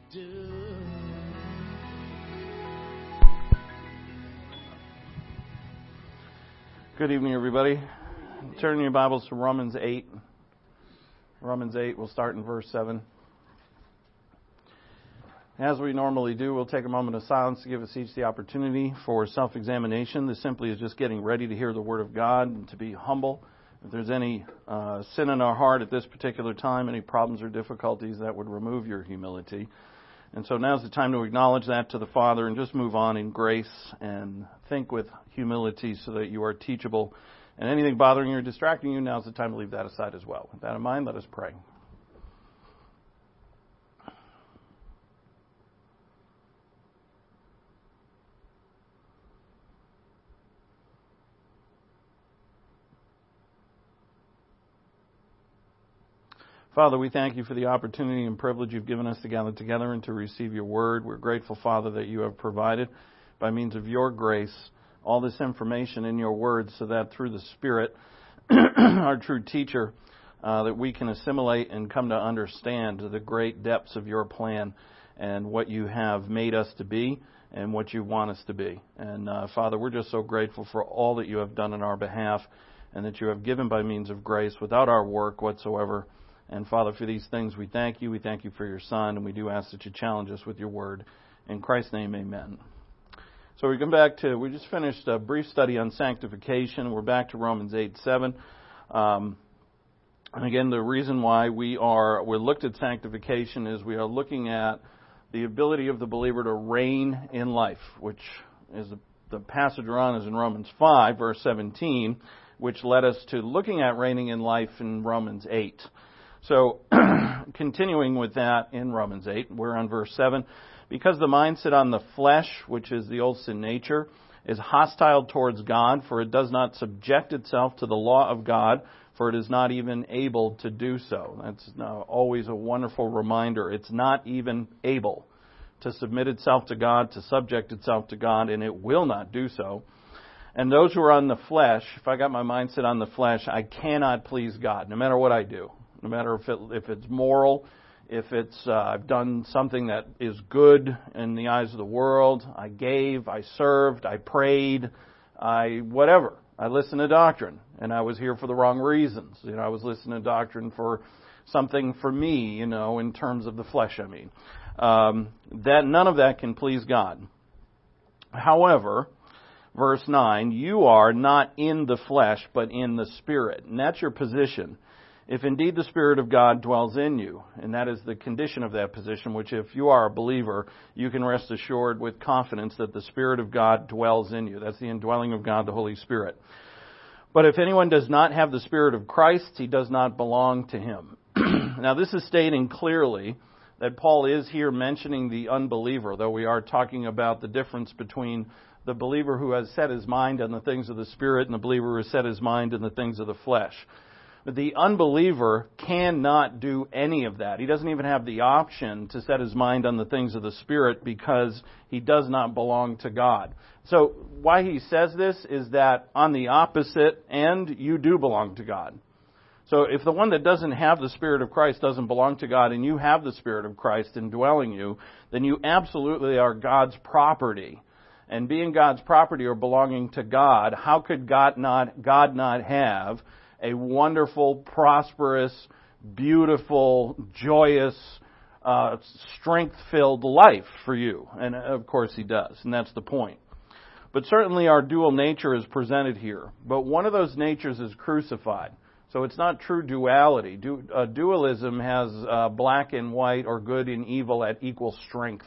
do. Good evening, everybody. Turn your Bibles to Romans 8. Romans 8, we'll start in verse 7. As we normally do, we'll take a moment of silence to give us each the opportunity for self-examination. This simply is just getting ready to hear the Word of God and to be humble. If there's any sin in our heart at this particular time, any problems or difficulties, that would remove your humility. And so now's the time to acknowledge that to the Father and just move on in grace and think with humility so that you are teachable. And anything bothering you or distracting you, now's the time to leave that aside as well. With that in mind, let us pray. Father, we thank you for the opportunity and privilege you've given us to gather together and to receive your word. We're grateful, Father, that you have provided, by means of your grace, all this information in your word so that through the Spirit, our true teacher, that we can assimilate and come to understand the great depths of your plan and what you have made us to be and what you want us to be. And Father, we're just so grateful for all that you have done on our behalf and that you have given by means of grace without our work whatsoever. And Father, for these things we thank you. We thank you for your Son, and we do ask that you challenge us with your word. In Christ's name, amen. So we just finished a brief study on sanctification. We're back to Romans 8:7. And again, the reason why we looked at sanctification is we are looking at the ability of the believer to reign in life, which is the passage we're on is in Romans 5, verse 17, which led us to looking at reigning in life in Romans 8. So, continuing with that in Romans 8, we're on verse 7. Because the mindset on the flesh, which is the old sin nature, is hostile towards God, for it does not subject itself to the law of God, for it is not even able to do so. That's always a wonderful reminder. It's not even able to submit itself to God, to subject itself to God, and it will not do so. And those who are on the flesh, if I got my mindset on the flesh, I cannot please God, no matter what I do. No matter if it's moral, if it's I've done something that is good in the eyes of the world, I gave, I served, I prayed, whatever. I listened to doctrine, and I was here for the wrong reasons. I was listening to doctrine for something for me, in terms of the flesh, that none of that can please God. However, verse 9, you are not in the flesh, but in the Spirit. And that's your position. If indeed the Spirit of God dwells in you, and that is the condition of that position, which if you are a believer, you can rest assured with confidence that the Spirit of God dwells in you. That's the indwelling of God, the Holy Spirit. But if anyone does not have the Spirit of Christ, he does not belong to him. Now this is stating clearly that Paul is here mentioning the unbeliever, though we are talking about the difference between the believer who has set his mind on the things of the Spirit and the believer who has set his mind on the things of the flesh. But the unbeliever cannot do any of that. He doesn't even have the option to set his mind on the things of the Spirit because he does not belong to God. So why he says this is that on the opposite end, you do belong to God. So if the one that doesn't have the Spirit of Christ doesn't belong to God and you have the Spirit of Christ indwelling you, then you absolutely are God's property. And being God's property or belonging to God, how could God not have a wonderful, prosperous, beautiful, joyous, strength-filled life for you? And of course he does, and that's the point. But certainly our dual nature is presented here. But one of those natures is crucified. So it's not true duality. Dualism has black and white or good and evil at equal strength.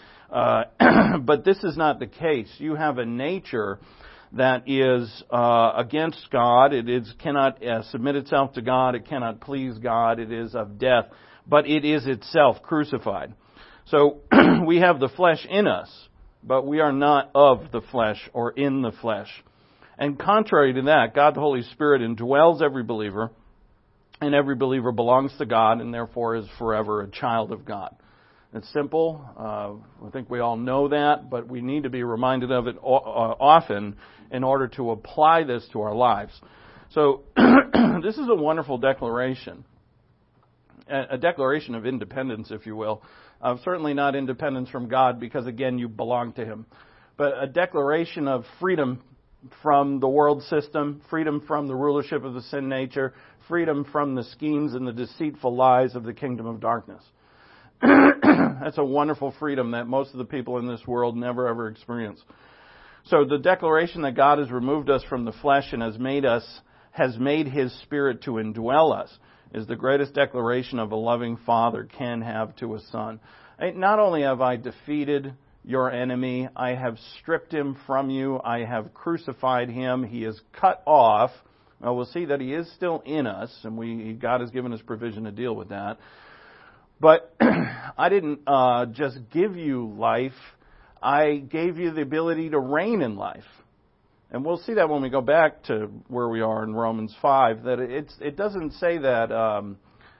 But this is not the case. You have a nature that is against God. It cannot submit itself to God. It cannot please God. It is of death. But it is itself crucified. So we have the flesh in us, but we are not of the flesh or in the flesh. And contrary to that, God the Holy Spirit indwells every believer, and every believer belongs to God and therefore is forever a child of God. It's simple. I think we all know that, but we need to be reminded of it often in order to apply this to our lives. So this is a wonderful declaration. a declaration of independence, if you will. Certainly not independence from God, because again, you belong to Him. But a declaration of freedom from the world system, freedom from the rulership of the sin nature, freedom from the schemes and the deceitful lies of the kingdom of darkness. That's a wonderful freedom that most of the people in this world never ever experience. So the declaration that God has removed us from the flesh and has made His Spirit to indwell us is the greatest declaration of a loving father can have to a son. Not only have I defeated your enemy, I have stripped him from you, I have crucified him, he is cut off. Now we'll see that he is still in us, and God has given us provision to deal with that. But I didn't just give you life, I gave you the ability to reign in life. And we'll see that when we go back to where we are in Romans 5, that it doesn't say that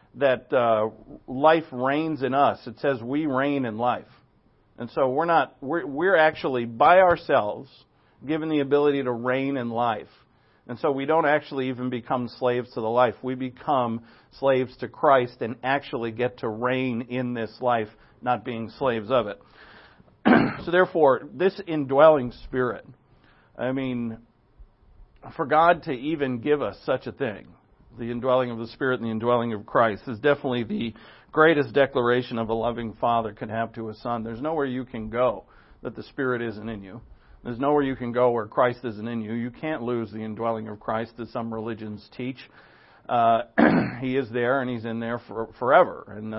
life reigns in us. It says we reign in life. And so we're actually by ourselves given the ability to reign in life. And so we don't actually even become slaves to the life. We become slaves to Christ and actually get to reign in this life, not being slaves of it. So therefore, this indwelling Spirit, I mean, for God to even give us such a thing, the indwelling of the Spirit and the indwelling of Christ, is definitely the greatest declaration of a loving father could have to a son. There's nowhere you can go that the Spirit isn't in you. There's nowhere you can go where Christ isn't in you. You can't lose the indwelling of Christ, as some religions teach. He is there, and He's in there forever. And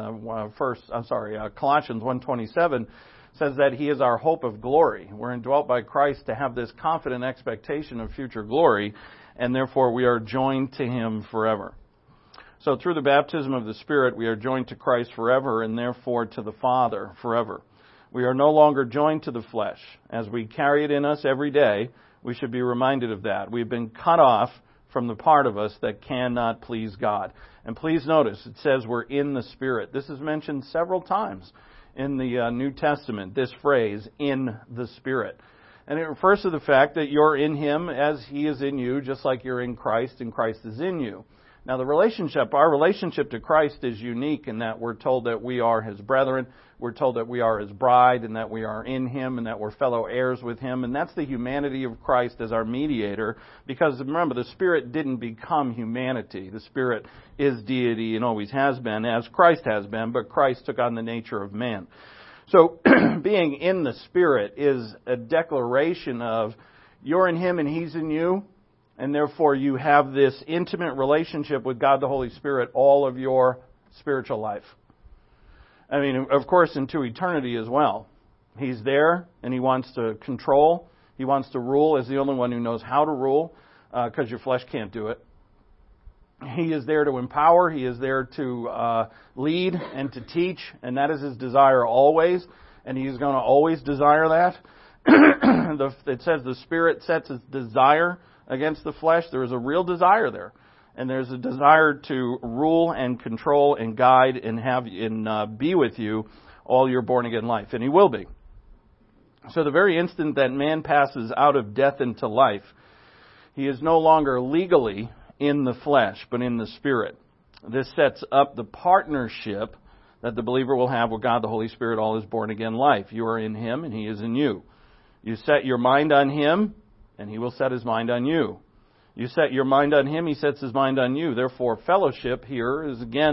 Colossians 1:27 says that He is our hope of glory. We're indwelt by Christ to have this confident expectation of future glory, and therefore we are joined to Him forever. So through the baptism of the Spirit, we are joined to Christ forever, and therefore to the Father forever. We are no longer joined to the flesh. As we carry it in us every day, we should be reminded of that. We've been cut off from the part of us that cannot please God. And please notice, it says we're in the Spirit. This is mentioned several times in the New Testament, this phrase, in the Spirit. And it refers to the fact that you're in Him as He is in you, just like you're in Christ and Christ is in you. Now our relationship to Christ is unique in that we're told that we are His brethren, we're told that we are His bride, and that we are in Him, and that we're fellow heirs with Him. And that's the humanity of Christ as our mediator, because remember, the Spirit didn't become humanity. The Spirit is deity and always has been, as Christ has been, but Christ took on the nature of man. So being in the Spirit is a declaration of you're in Him and He's in you, and therefore you have this intimate relationship with God the Holy Spirit all of your spiritual life. I mean, of course, into eternity as well. He's there, and He wants to control. He wants to rule as the only one who knows how to rule, because your flesh can't do it. He is there to empower. He is there to lead and to teach, and that is His desire always, and He's going to always desire that. It says the Spirit sets His desire against the flesh. There is a real desire there. And there's a desire to rule and control and guide and have and be with you all your born-again life. And He will be. So the very instant that man passes out of death into life, he is no longer legally in the flesh, but in the Spirit. This sets up the partnership that the believer will have with God the Holy Spirit all his born-again life. You are in Him and He is in you. You set your mind on Him, and He will set His mind on you. You set your mind on Him, He sets His mind on you. Therefore, fellowship here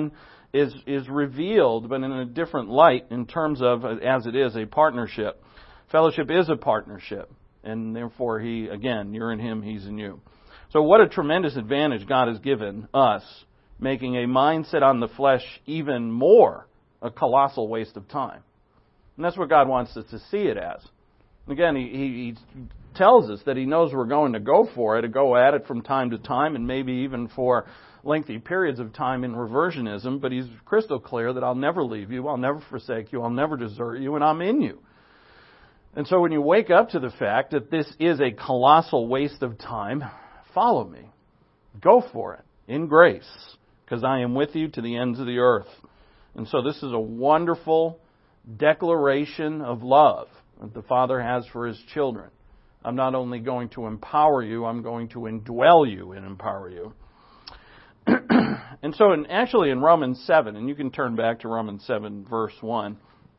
is revealed, but in a different light in terms of, as it is, a partnership. Fellowship is a partnership. And therefore, you're in Him, He's in you. So what a tremendous advantage God has given us, making a mindset on the flesh even more a colossal waste of time. And that's what God wants us to see it as. Again, He tells us that He knows we're going to go for it, to go at it from time to time, and maybe even for lengthy periods of time in reversionism, but He's crystal clear that I'll never leave you, I'll never forsake you, I'll never desert you, and I'm in you. And so when you wake up to the fact that this is a colossal waste of time, follow me. Go for it in grace, because I am with you to the ends of the earth. And so this is a wonderful declaration of love that the Father has for His children. I'm not only going to empower you, I'm going to indwell you and empower you. And so actually in Romans 7, and you can turn back to Romans 7, verse 1,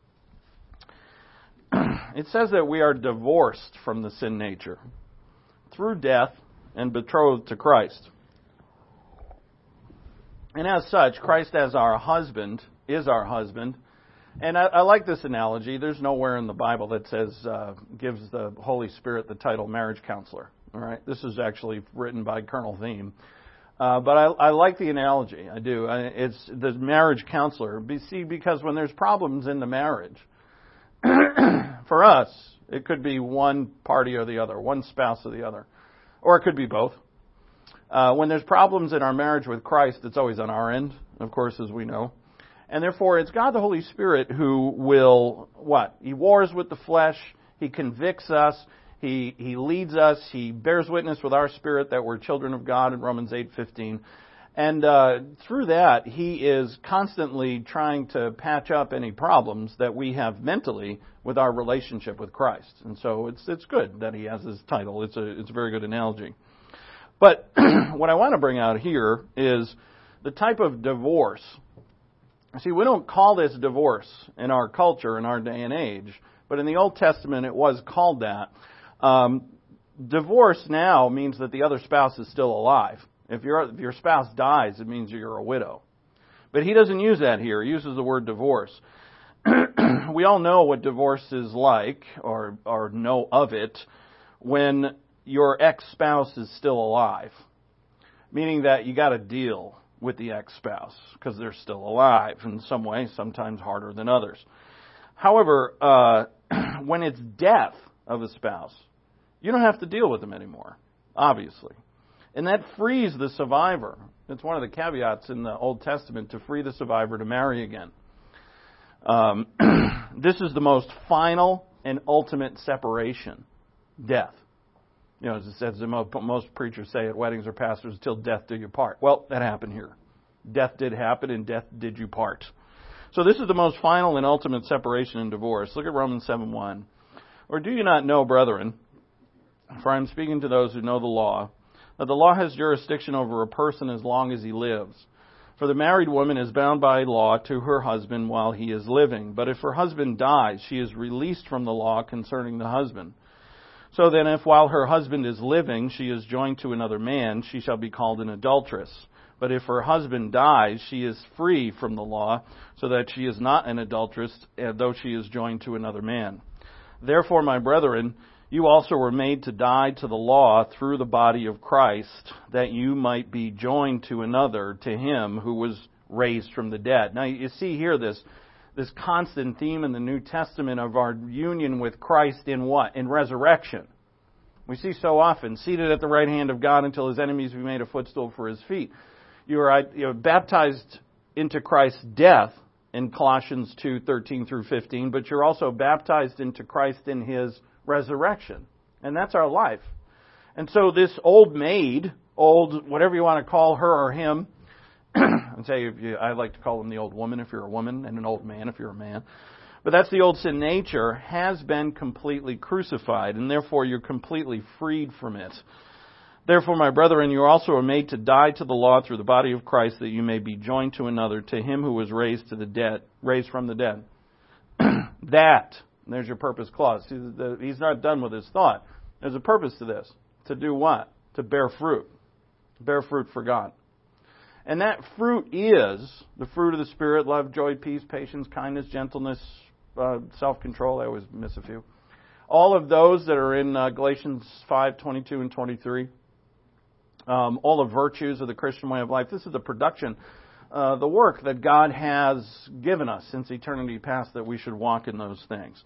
it says that we are divorced from the sin nature through death and betrothed to Christ. And as such, Christ as our husband is our husband. And I like this analogy. There's nowhere in the Bible that says, gives the Holy Spirit the title marriage counselor. All right, this is actually written by Colonel Thiem. But I like the analogy. I do. It's the marriage counselor. See, because when there's problems in the marriage, for us, it could be one party or the other, one spouse or the other, or it could be both. When there's problems in our marriage with Christ, it's always on our end, of course, as we know. And therefore, it's God the Holy Spirit who will, what? He wars with the flesh. He convicts us. He leads us. He bears witness with our spirit that we're children of God in Romans 8:15. And through that, He is constantly trying to patch up any problems that we have mentally with our relationship with Christ. And so it's good that He has this title. It's a very good analogy. But what I want to bring out here is the type of divorce. See, we don't call this divorce in our culture, in our day and age, but in the Old Testament it was called that. Divorce now means that the other spouse is still alive. If your spouse dies, it means you're a widow. But he doesn't use that here. He uses the word divorce. We all know what divorce is like, or know of it, when your ex-spouse is still alive. Meaning that you got to deal with the ex-spouse because they're still alive in some way, sometimes harder than others. However, when it's death of a spouse, you don't have to deal with them anymore, obviously. And that frees the survivor. It's one of the caveats in the Old Testament to free the survivor to marry again. This is the most final and ultimate separation, death. You know, as most preachers say at weddings or pastors, till death do you part. Well, that happened here. Death did happen, and death did you part. So this is the most final and ultimate separation in divorce. Look at Romans 7:1. Or do you not know, brethren, for I am speaking to those who know the law, that the law has jurisdiction over a person as long as he lives. For the married woman is bound by law to her husband while he is living. But if her husband dies, she is released from the law concerning the husband. So then, if while her husband is living, she is joined to another man, she shall be called an adulteress. But if her husband dies, she is free from the law, so that she is not an adulteress, though she is joined to another man. Therefore, my brethren, you also were made to die to the law through the body of Christ, that you might be joined to another, to Him who was raised from the dead. Now, you see here this constant theme in the New Testament of our union with Christ in what? In resurrection. We see so often, seated at the right hand of God until His enemies be made a footstool for His feet. You are baptized into Christ's death in Colossians 2:13 through 15, but you're also baptized into Christ in His resurrection. And that's our life. And so this old maid, whatever you want to call her or him, and say I like to call him the old woman if you're a woman, and an old man if you're a man. But that's the old sin nature, has been completely crucified, and therefore you're completely freed from it. Therefore, my brethren, you also are made to die to the law through the body of Christ, that you may be joined to another, to Him who was raised from the dead. That, and there's your purpose clause. See, he's not done with his thought. There's a purpose to this. To do what? To bear fruit. Bear fruit for God. And that fruit is the fruit of the Spirit: love, joy, peace, patience, kindness, gentleness, self-control. I always miss a few. All of those that are in Galatians 5:22 and 23. All the virtues of the Christian way of life. This is the production, the work that God has given us since eternity past, that we should walk in those things.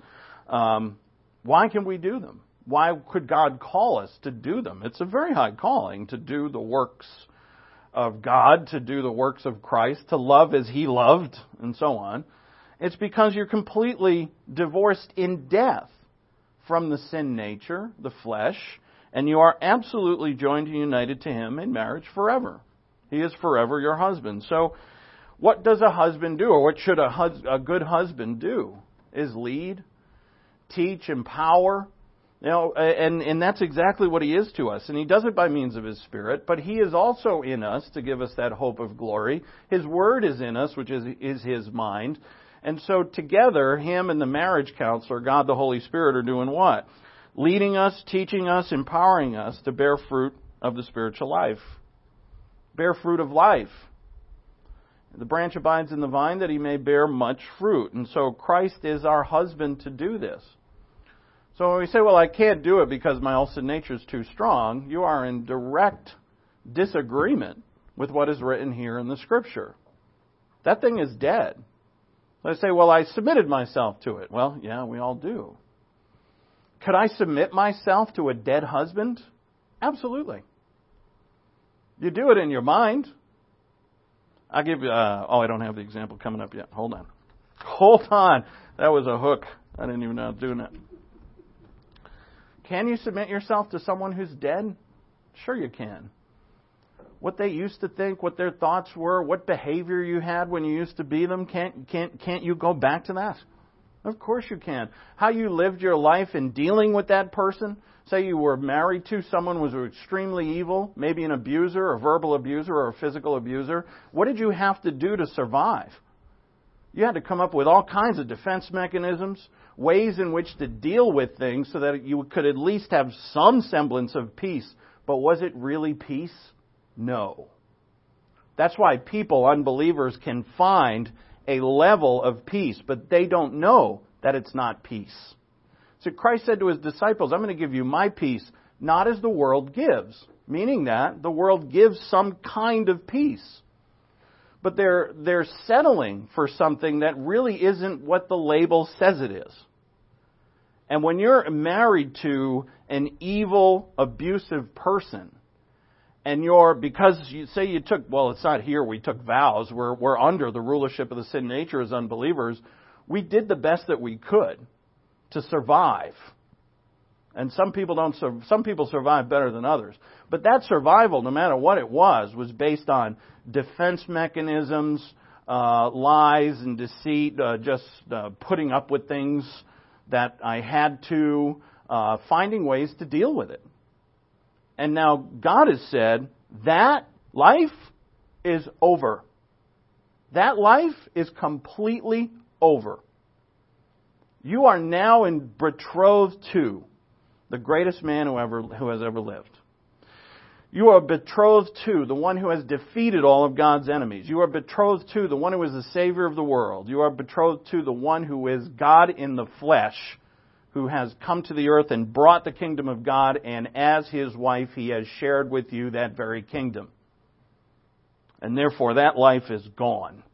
Why can we do them? Why could God call us to do them? It's a very high calling to do the works of God, to do the works of Christ, to love as He loved, and so on. It's because you're completely divorced in death from the sin nature, the flesh, and you are absolutely joined and united to Him in marriage forever. He is forever your husband. So what does a husband do, or what should a good husband do? Is lead, teach, empower, And that's exactly what He is to us. And He does it by means of His Spirit, but He is also in us to give us that hope of glory. His Word is in us, which is His mind. And so together, Him and the marriage counselor, God the Holy Spirit, are doing what? Leading us, teaching us, empowering us to bear fruit of the spiritual life. Bear fruit of life. The branch abides in the vine that he may bear much fruit. And so Christ is our husband to do this. So when we say, well, I can't do it because my old sin nature is too strong, you are in direct disagreement with what is written here in the Scripture. That thing is dead. Let's say, well, I submitted myself to it. Well, yeah, we all do. Could I submit myself to a dead husband? Absolutely. You do it in your mind. I'll give you, I don't have the example coming up yet. Hold on. That was a hook. I didn't even know I was doing it. Can you submit yourself to someone who's dead? Sure you can. What they used to think, what their thoughts were, what behavior you had when you used to be them, can't you go back to that? Of course you can. How you lived your life in dealing with that person. Say you were married to someone who was extremely evil, maybe an abuser, a verbal abuser, or a physical abuser. What did you have to do to survive? You had to come up with all kinds of defense mechanisms, ways in which to deal with things so that you could at least have some semblance of peace. But was it really peace? No. That's why people, unbelievers, can find a level of peace, but they don't know that it's not peace. So Christ said to His disciples, I'm going to give you my peace, not as the world gives. Meaning that the world gives some kind of peace. But they're settling for something that really isn't what the label says it is. And when you're married to an evil, abusive person, and because you say you took, well, it's not here, we took vows, we're under the rulership of the sin nature as unbelievers, we did the best that we could to survive. And some people survive better than others. But that survival, no matter what it was based on defense mechanisms, lies and deceit, just putting up with things that I had to, finding ways to deal with it. And now God has said that life is over. That life is completely over. You are now betrothed to the greatest man who has ever lived. You are betrothed to the one who has defeated all of God's enemies. You are betrothed to the one who is the Savior of the world. You are betrothed to the one who is God in the flesh, who has come to the earth and brought the kingdom of God, and as His wife, He has shared with you that very kingdom. And therefore, that life is gone.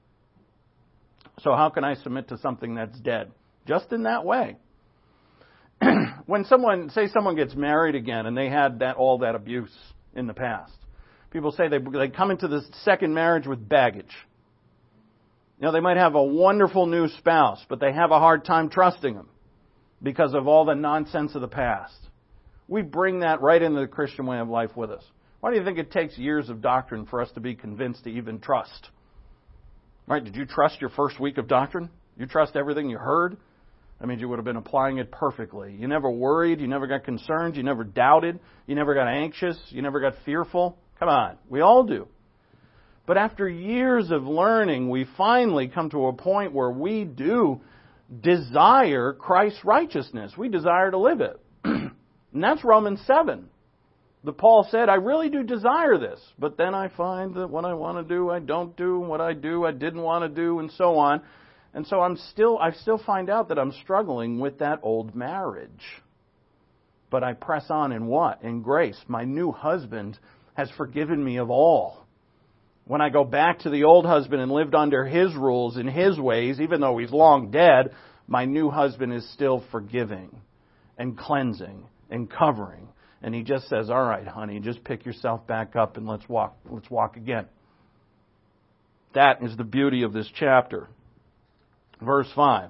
So how can I submit to something that's dead? Just in that way. When someone gets married again and they had all that abuse in the past, people say they come into this second marriage with baggage. They might have a wonderful new spouse, but they have a hard time trusting him because of all the nonsense of the past. We bring that right into the Christian way of life with us. Why do you think it takes years of doctrine for us to be convinced to even trust? Right? Did you trust your first week of doctrine? You trust everything you heard? That means you would have been applying it perfectly. You never worried. You never got concerned. You never doubted. You never got anxious. You never got fearful. Come on. We all do. But after years of learning, we finally come to a point where we do desire Christ's righteousness. We desire to live it. And that's Romans 7. Paul said, I really do desire this, but then I find that what I want to do, I don't do, and what I do, I didn't want to do, and so on. And so I still find out that I'm struggling with that old marriage. But I press on in what? In grace. My new husband has forgiven me of all. When I go back to the old husband and lived under his rules and his ways, even though he's long dead, my new husband is still forgiving and cleansing and covering. And he just says, all right, honey, just pick yourself back up and let's walk again. That is the beauty of this chapter. Verse 5.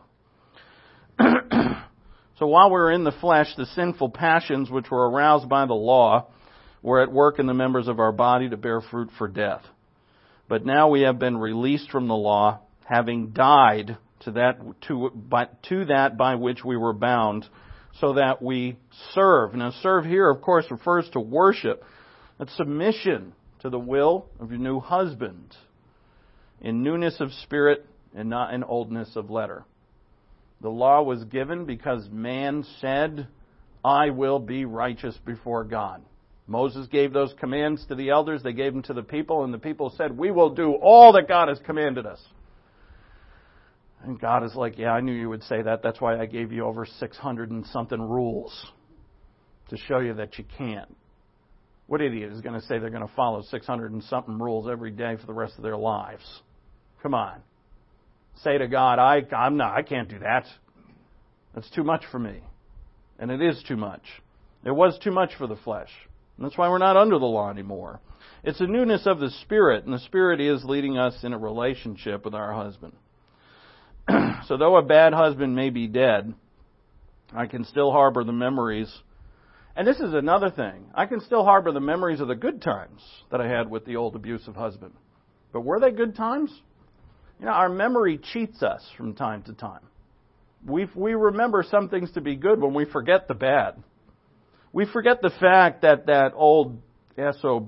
So while we were in the flesh, the sinful passions which were aroused by the law were at work in the members of our body to bear fruit for death. But now we have been released from the law, having died to that by which we were bound, so that we serve. Now, serve here, of course, refers to worship. That's submission to the will of your new husband in newness of spirit and not in oldness of letter. The law was given because man said, I will be righteous before God. Moses gave those commands to the elders, they gave them to the people, and the people said, we will do all that God has commanded us. And God is like, yeah, I knew you would say that. That's why I gave you over 600 and something rules to show you that you can't. What idiot is going to say they're going to follow 600 and something rules every day for the rest of their lives? Come on. Say to God, I can't do that. That's too much for me. And it is too much. It was too much for the flesh. And that's why we're not under the law anymore. It's a newness of the Spirit, and the Spirit is leading us in a relationship with our husband. So though a bad husband may be dead, I can still harbor the memories. And this is another thing. I can still harbor the memories of the good times that I had with the old abusive husband. But were they good times? You know, our memory cheats us from time to time. We remember some things to be good when we forget the bad. We forget the fact that that old SOB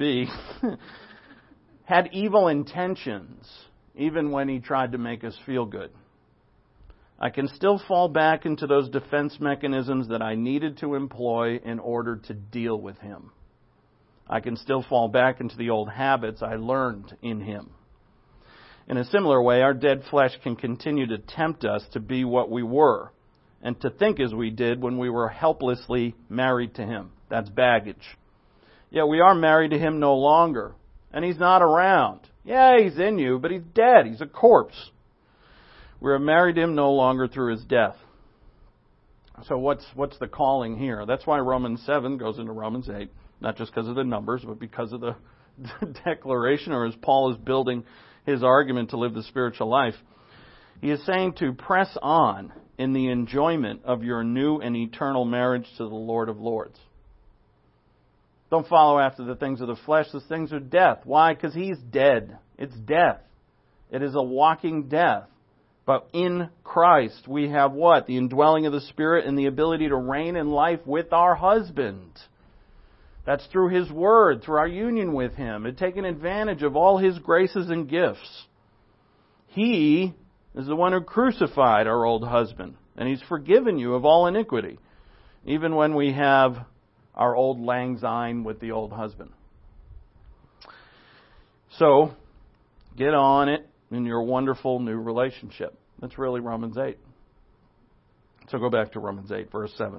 had evil intentions, even when he tried to make us feel good. I can still fall back into those defense mechanisms that I needed to employ in order to deal with him. I can still fall back into the old habits I learned in him. In a similar way, our dead flesh can continue to tempt us to be what we were and to think as we did when we were helplessly married to him. That's baggage. Yet we are married to him no longer, and he's not around. Yeah, he's in you, but he's dead. He's a corpse. We are married to him no longer through his death. So what's the calling here? That's why Romans 7 goes into Romans 8, not just because of the numbers, but because of the declaration, or as Paul is building his argument to live the spiritual life. He is saying to press on in the enjoyment of your new and eternal marriage to the Lord of Lords. Don't follow after the things of the flesh. Those things are death. Why? Because he's dead. It's death. It is a walking death. But in Christ, we have what? The indwelling of the Spirit and the ability to reign in life with our husband. That's through His Word, through our union with Him, and taking advantage of all His graces and gifts. He is the one who crucified our old husband, and He's forgiven you of all iniquity, even when we have our old lang syne with the old husband. So, get on it in your wonderful new relationship. That's really Romans 8. So go back to Romans 8, verse 7.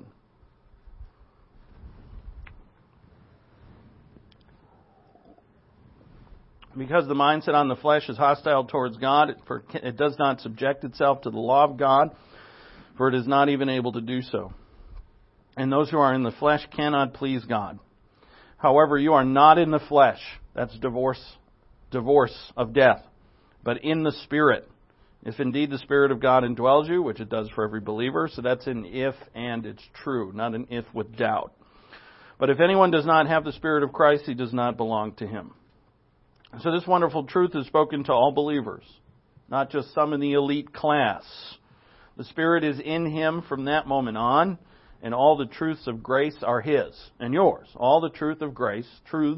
Because the mindset on the flesh is hostile towards God, it does not subject itself to the law of God, for it is not even able to do so. And those who are in the flesh cannot please God. However, you are not in the flesh. That's divorce of death. But in the Spirit. If indeed the Spirit of God indwells you, which it does for every believer, so that's an if and it's true, not an if with doubt. But if anyone does not have the Spirit of Christ, he does not belong to Him. So this wonderful truth is spoken to all believers, not just some in the elite class. The Spirit is in him from that moment on, and all the truths of grace are his and yours. All the truths of grace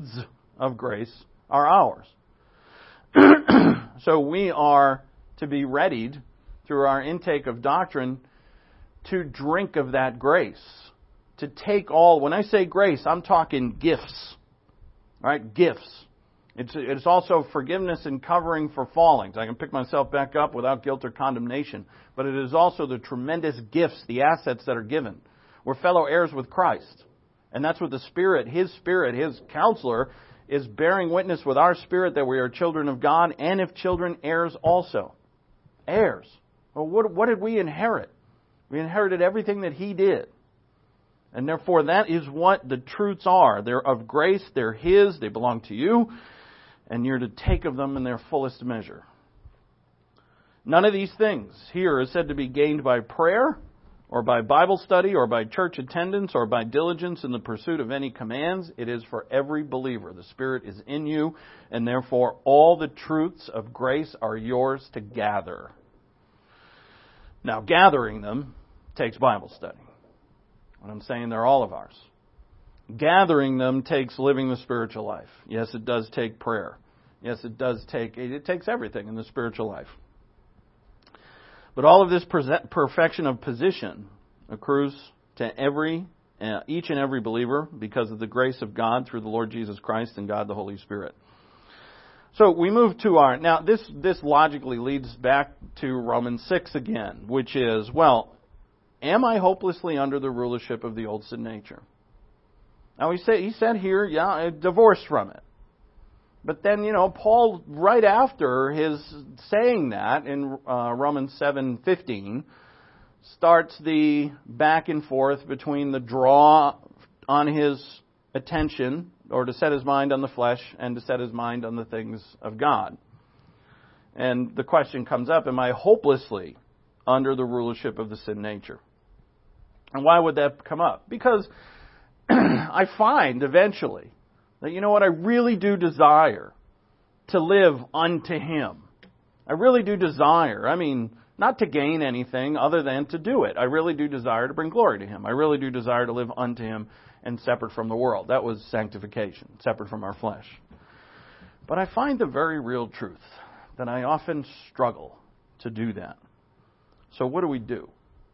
are ours. So we are to be readied through our intake of doctrine to drink of that grace. To take all, when I say grace, I'm talking gifts. Right? Gifts. It's also forgiveness and covering for fallings. I can pick myself back up without guilt or condemnation. But it is also the tremendous gifts, the assets that are given. We're fellow heirs with Christ. And that's what the Spirit, His counselor, is bearing witness with our spirit that we are children of God, and if children, heirs also. Heirs. Well, what did we inherit? We inherited everything that He did. And therefore, that is what the truths are. They're of grace, they're His, they belong to you, and you're to take of them in their fullest measure. None of these things here is said to be gained by prayer, or by Bible study, or by church attendance, or by diligence in the pursuit of any commands. It is for every believer. The Spirit is in you, and therefore all the truths of grace are yours to gather. Now, gathering them takes Bible study. And I'm saying they're all of ours. Gathering them takes living the spiritual life. Yes, it does take prayer. Yes, it takes everything in the spiritual life. But all of this perfection of position accrues to each and every believer because of the grace of God through the Lord Jesus Christ and God the Holy Spirit. So we move to now this logically leads back to Romans 6 again, which is, well, am I hopelessly under the rulership of the old sin nature? Now he said here, yeah, divorced from it. But then, Paul, right after his saying that in Romans 7:15, starts the back and forth between the draw on his attention, or to set his mind on the flesh, and to set his mind on the things of God. And the question comes up, am I hopelessly under the rulership of the sin nature? And why would that come up? Because I find eventually that, I really do desire to live unto Him. I really do desire, not to gain anything other than to do it. I really do desire to bring glory to Him. I really do desire to live unto Him and separate from the world. That was sanctification, separate from our flesh. But I find the very real truth that I often struggle to do that. So what do we do?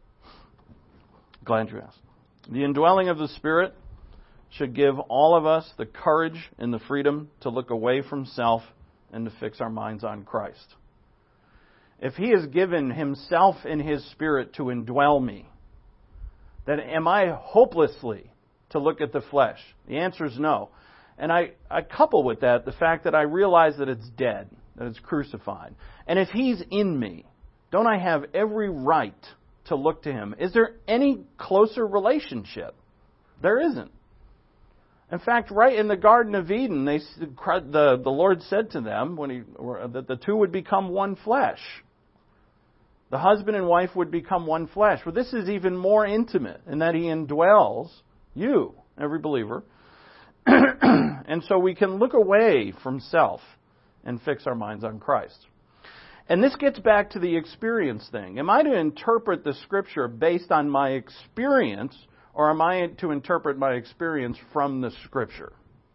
Glad you asked. The indwelling of the Spirit should give all of us the courage and the freedom to look away from self and to fix our minds on Christ. If He has given Himself and His Spirit to indwell me, then am I hopelessly to look at the flesh? The answer is no. And I couple with that the fact that I realize that it's dead, that it's crucified. And if He's in me, don't I have every right to look to Him? Is there any closer relationship? There isn't. In fact, right in the Garden of Eden, the Lord said to them that the two would become one flesh. The husband and wife would become one flesh. Well, this is even more intimate in that He indwells you, every believer. And so we can look away from self and fix our minds on Christ. And this gets back to the experience thing. Am I to interpret the Scripture based on my experience, or am I to interpret my experience from the Scripture?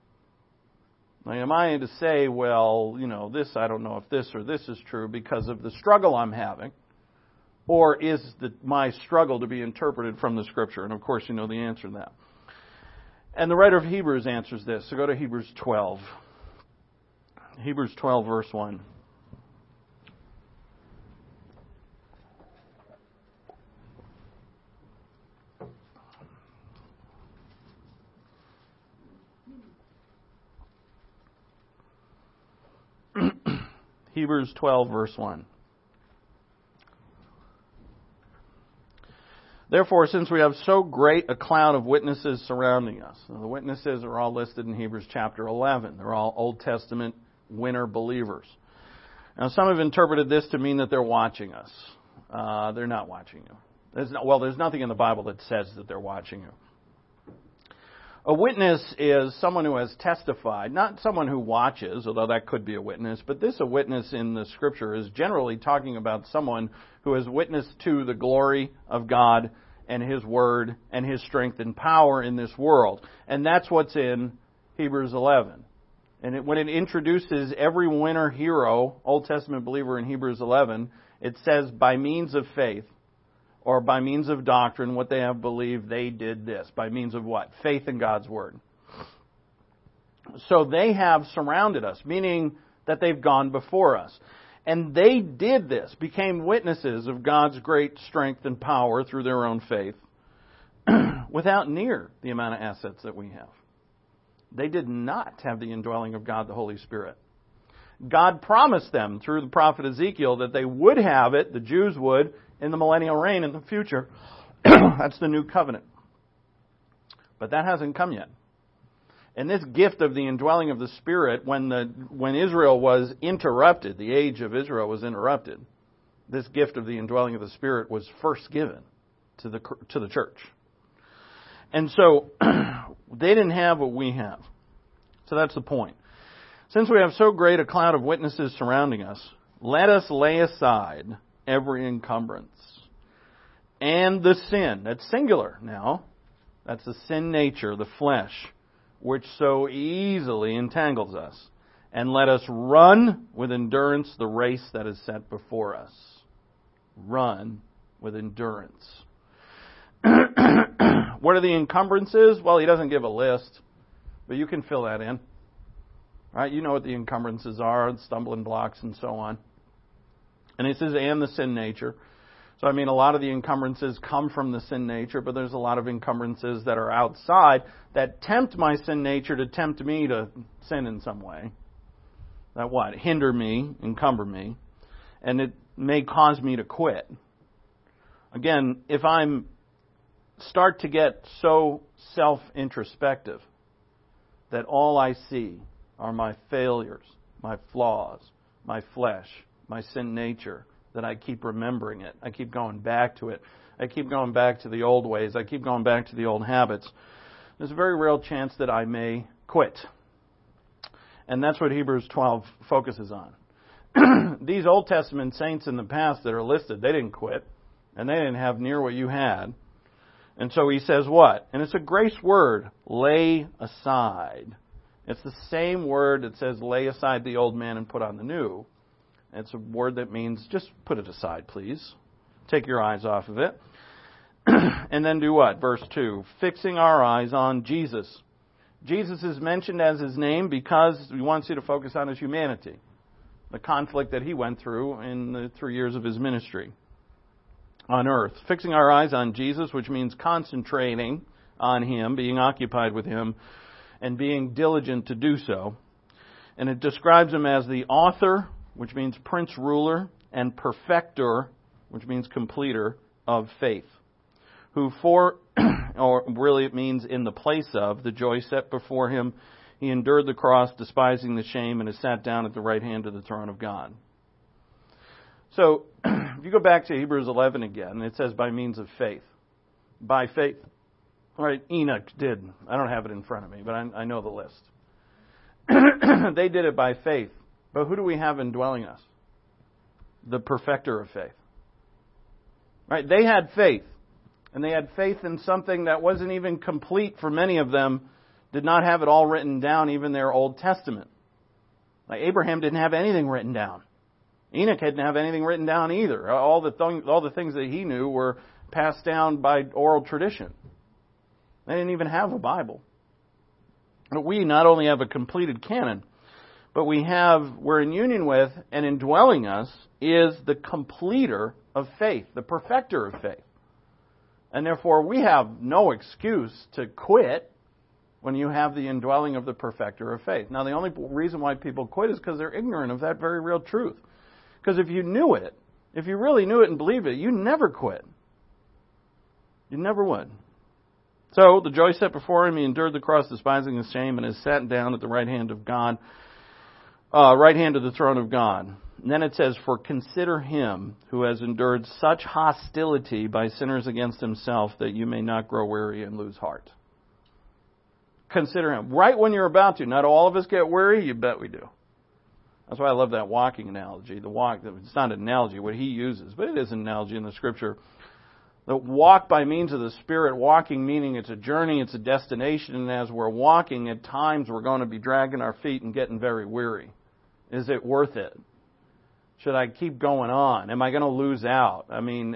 Now, am I to say, well, this, I don't know if this or this is true because of the struggle I'm having, or is my struggle to be interpreted from the Scripture? And of course, you know the answer to that. And the writer of Hebrews answers this. So go to Hebrews 12. Hebrews 12, verse 1. Hebrews 12, verse 1. Therefore, since we have so great a cloud of witnesses surrounding us, the witnesses are all listed in Hebrews chapter 11. They're all Old Testament winter believers. Now, some have interpreted this to mean that they're watching us. They're not watching you. There's nothing in the Bible that says that they're watching you. A witness is someone who has testified, not someone who watches, although that could be a witness, but a witness in the Scripture is generally talking about someone who has witnessed to the glory of God and His Word and His strength and power in this world. And that's what's in Hebrews 11. And when it introduces every winter hero, Old Testament believer in Hebrews 11, it says by means of faith, or by means of doctrine, what they have believed, they did this. By means of what? Faith in God's Word. So they have surrounded us, meaning that they've gone before us. And they did this, became witnesses of God's great strength and power through their own faith, without near the amount of assets that we have. They did not have the indwelling of God, the Holy Spirit. God promised them through the prophet Ezekiel that they would have it, the Jews would, in the millennial reign in the future. That's the new covenant. But that hasn't come yet. And this gift of the indwelling of the Spirit, when Israel was interrupted, the age of Israel was interrupted, this gift of the indwelling of the Spirit was first given to the church. And so they didn't have what we have. So that's the point. Since we have so great a cloud of witnesses surrounding us, let us lay aside every encumbrance and the sin, that's singular now, That's the sin nature, the flesh, which so easily entangles us. And let us run with endurance the race that is set before us. Run with endurance. What are the encumbrances? Well, he doesn't give a list, but you can fill that in. Right? You know what the encumbrances are, the stumbling blocks and so on. And he says, and the sin nature. So, I mean, a lot of the encumbrances come from the sin nature, but there's a lot of encumbrances that are outside that tempt my sin nature to tempt me to sin in some way. That what? Hinder me, encumber me, and it may cause me to quit. Again, if I'm start to get so self-introspective that all I see are my failures, my flaws, my flesh, my sin nature, that I keep remembering it. I keep going back to it. I keep going back to the old ways. I keep going back to the old habits. There's a very real chance that I may quit. And that's what Hebrews 12 focuses on. These Old Testament saints in the past that are listed, they didn't quit. And they didn't have near what you had. And so he says what? And it's a grace word, lay aside. It's the same word that says lay aside the old man and put on the new. It's a word that means just put it aside, please. Take your eyes off of it. And then do what? Verse 2, fixing our eyes on Jesus. Jesus is mentioned as his name because he wants you to focus on his humanity. The conflict that he went through in the 3 years of his ministry on earth. Fixing our eyes on Jesus, which means concentrating on him, being occupied with him, and being diligent to do so. And it describes him as the author, which means prince ruler, and perfecter, which means completer of faith. Who for, or really it means in the place of, the joy set before him, he endured the cross, despising the shame, and has sat down at the right hand of the throne of God. So, if you go back to Hebrews 11 again, it says by means of faith. By faith. All right, Enoch did. I don't have it in front of me, but I know the list. They did it by faith. But who do we have indwelling us? The perfecter of faith. Right? They had faith. And they had faith in something that wasn't even complete for many of them. Did not have it all written down, even their Old Testament. Like Abraham didn't have anything written down. Enoch didn't have anything written down either. All the things that he knew were passed down by oral tradition. They didn't even have a Bible. But we not only have a completed canon, but we're in union with and indwelling us is the completer of faith, the perfecter of faith. And therefore we have no excuse to quit when you have the indwelling of the perfecter of faith. Now the only reason why people quit is because they're ignorant of that very real truth. Because if you knew it, if you really knew it and believed it, you never quit. You never would. So, the joy set before him, he endured the cross, despising his shame, and has sat down at the right hand of God, right hand of the throne of God. And then it says, for consider him who has endured such hostility by sinners against himself, that you may not grow weary and lose heart. Consider him. Right when you're about to. Not all of us get weary, you bet we do. That's why I love that walking analogy. It's not an analogy, what he uses, but it is an analogy in the Scripture. The walk by means of the Spirit, walking meaning it's a journey, it's a destination, and as we're walking, at times we're going to be dragging our feet and getting very weary. Is it worth it? Should I keep going on? Am I going to lose out? I mean,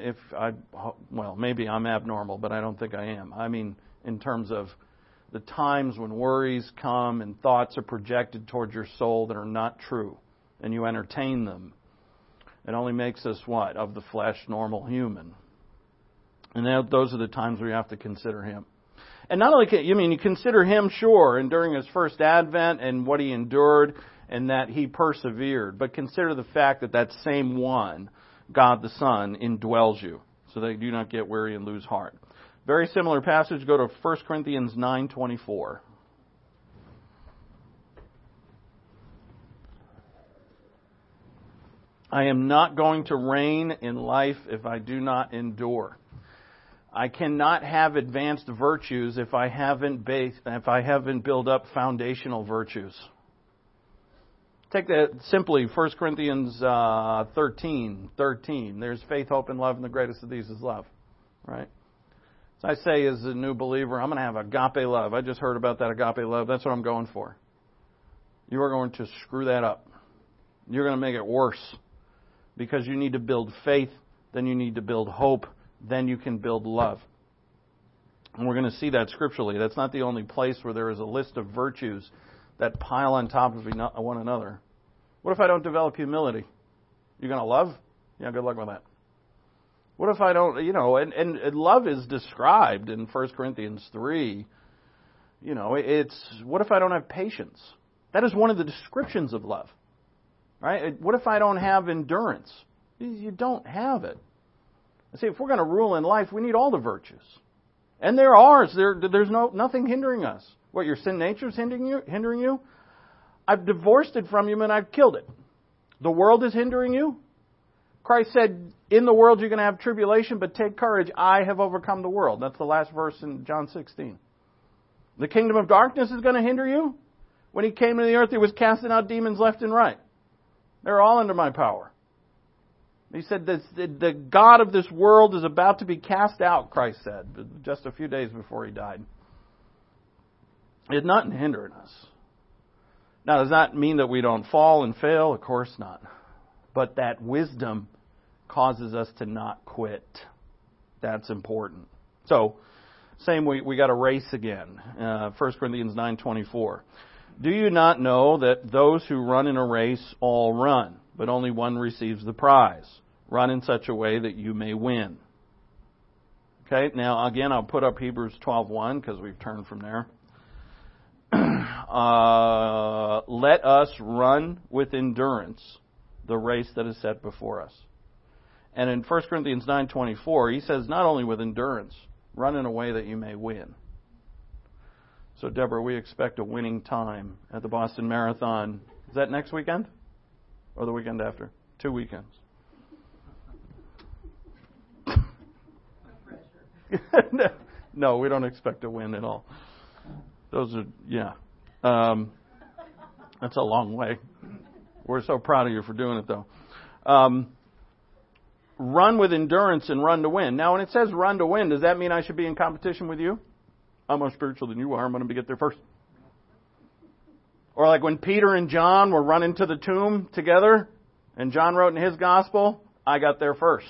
maybe I'm abnormal, but I don't think I am. I mean, in terms of the times when worries come and thoughts are projected towards your soul that are not true, and you entertain them. It only makes us what? Of the flesh, normal human. And those are the times where you have to consider him. And not only you consider him, sure, and during his first advent and what he endured and that he persevered, but consider the fact that that same one, God the Son, indwells you so that you do not get weary and lose heart. Very similar passage, go to 1 Corinthians 9:24. I am not going to reign in life if I do not endure. I cannot have advanced virtues if I haven't built up foundational virtues. Take that simply, 1 Corinthians 13:13. There's faith, hope, and love, and the greatest of these is love. Right? So I say as a new believer, I'm going to have agape love. I just heard about that agape love. That's what I'm going for. You are going to screw that up. You're going to make it worse. Because you need to build faith, then you need to build hope, then you can build love. And we're going to see that scripturally. That's not the only place where there is a list of virtues that pile on top of one another. What if I don't develop humility? You going to love? Yeah, good luck with that. What if I don't, and love is described in 1 Corinthians 3. It's, what if I don't have patience? That is one of the descriptions of love. Right? What if I don't have endurance? You don't have it. I say, if we're going to rule in life, we need all the virtues. And they're ours. There's nothing hindering us. What, your sin nature is hindering you? I've divorced it from you and I've killed it. The world is hindering you? Christ said, in the world you're going to have tribulation, but take courage, I have overcome the world. That's the last verse in John 16. The kingdom of darkness is going to hinder you? When He came to the earth, He was casting out demons left and right. They're all under my power. He said, the God of this world is about to be cast out, Christ said, just a few days before He died. It's not hindering us. Now, does that mean that we don't fall and fail? Of course not. But that wisdom causes us to not quit. That's important. So, same we got a race again. 1 Corinthians 9:24. Do you not know that those who run in a race all run, but only one receives the prize? Run in such a way that you may win. Okay, now again I'll put up Hebrews 12:1 because we've turned from there. Let us run with endurance the race that is set before us. And in 1 Corinthians 9:24, he says not only with endurance, run in a way that you may win. So Deborah, we expect a winning time at the Boston Marathon. Is that next weekend? Or the weekend after? 2 weekends. No, we don't expect to win at all. Those are, that's a long way. We're so proud of you for doing it, though. Run with endurance and run to win. Now, when it says run to win, does that mean I should be in competition with you? I'm more spiritual than you are. I'm going to get there first. Or like when Peter and John were running to the tomb together, and John wrote in his gospel, I got there first.